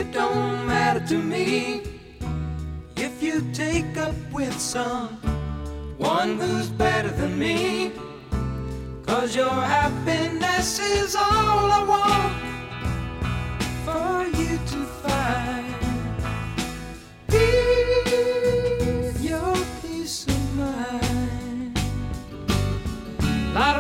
It don't matter to me if you take up with someone who's better than me, 'cause your happiness is all I want for you to